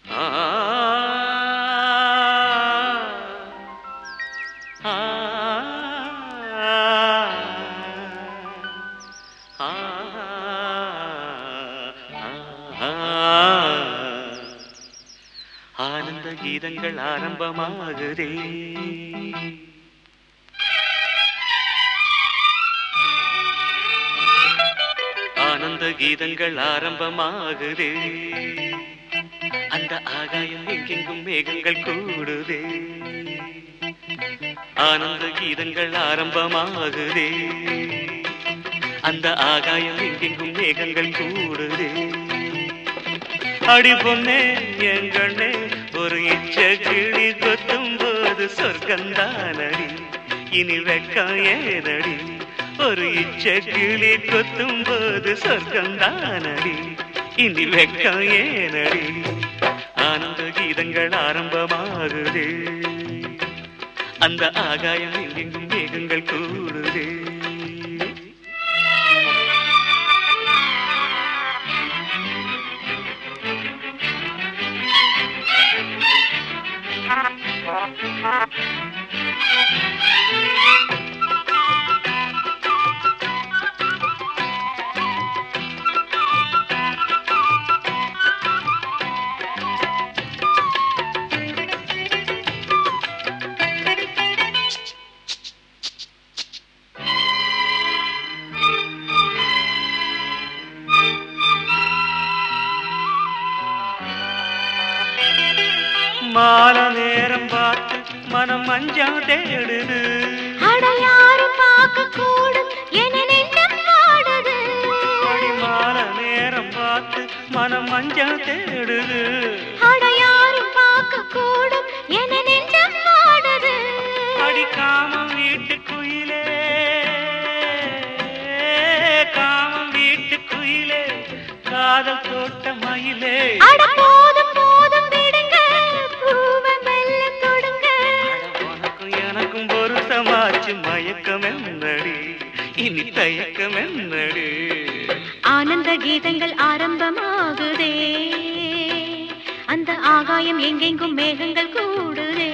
ஆ ஆனந்த கீதங்கள் ஆரம்பமாகுதே ஆனந்த கீதங்கள் ஆரம்பமாகுதே அந்த ஆகாயம் எங்கெங்கும் மேகங்கள் கூடுதே ஆனந்த கீதங்கள் ஆரம்பமாகுதே அந்த ஆகாயம் எங்கெங்கும் மேகங்கள் கூடுதே அடி பொன்னே என் கண்ணே ஒரு இச்ச கிளி கொத்தும் போது சொர்க்கந்தானடி இனி வெக்கம் ஏனடி ஒரு இச்ச கிளி கொத்தும் போது சொர்க்கந்தானடி இனி வெக்கம் ஏனடி ஆனந்த கீதங்கள் ஆரம்பமாகுதே அந்த ஆகாயம் எங்கெங்கும் மேகங்கள் கூடுதே மால நேரம் பார்த்து மனம் மஞ்சள் தேடுது அடையாறு பார்க்க கூடும் என நெஞ்சம் பாடுது அடி மால நேரம் பார்த்து மனம் மஞ்சள் தேடுது அடையாறு பார்க்க கூடும் என நெஞ்சம் பாடுது அடி காமம் வீட்டு குயிலே காமம் வீட்டு குயிலே காதல் தோட்ட மயிலே அட போதும் போதும் விடுங்க பூவை மெல்ல தொடுங்க உனக்கும் எனக்கும் பொருத்தமாச்சு மயக்கம் என்னடி இனி தயக்கம் என்னடி ஆனந்த கீதங்கள் ஆரம்பமாகுதே அந்த ஆகாயம் எங்கெங்கும் மேகங்கள் கூடுதே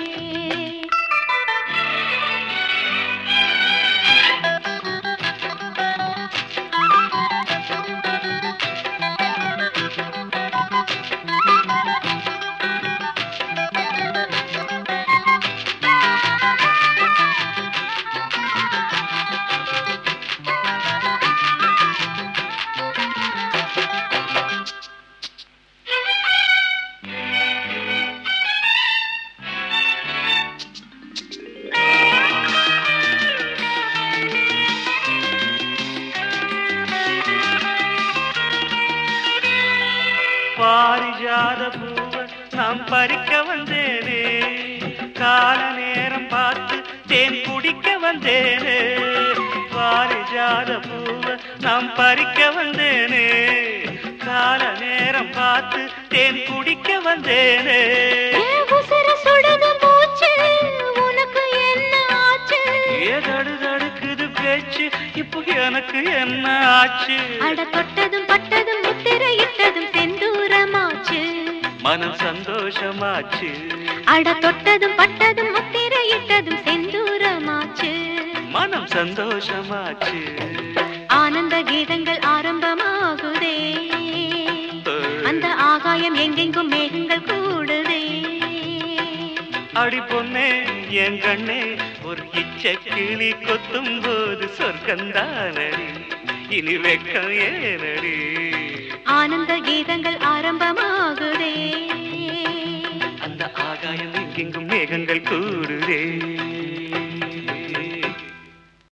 பாரிஜாத பூவை நாம் பறிக்க வந்தேனே கால நேரம் பார்த்து தேன் குடிக்க வந்தேனே பாரிஜாத பூவை நாம் பறிக்க வந்தேனே கால நேரம் பார்த்து தேன் குடிக்க வந்தேனே உனக்கு என்ன ஆச்சு ஏதடு தடுக்குது பேச்சு இப்போ எனக்கு என்ன ஆச்சு அட தொட்டதும் பட்டதும் முத்திரையிட்டதும் செந்தூரமாச்சு மனம் சந்தோஷமாச்சு அட தொட்டதும் பட்டதும் முத்திரையிட்டதும் செந்தூரமாச்சு மனம் சந்தோஷமாச்சு ஆனந்த கீதங்கள் ஆரம்பமாகுதே அந்த ஆகாயம் எங்கெங்கும் மேகங்கள் கூடுதே அடி பொன்னே என் கண்ணே ஒரு இச்ச கிளி கொத்தும் போது சொர்க்கந்தானடி இனி வெக்கம் ஏனடி ஆனந்த கீதங்கள் ஆரம்பமாகுதே அந்த ஆகாயம் எங்கெங்கும் மேகங்கள் கூடுதே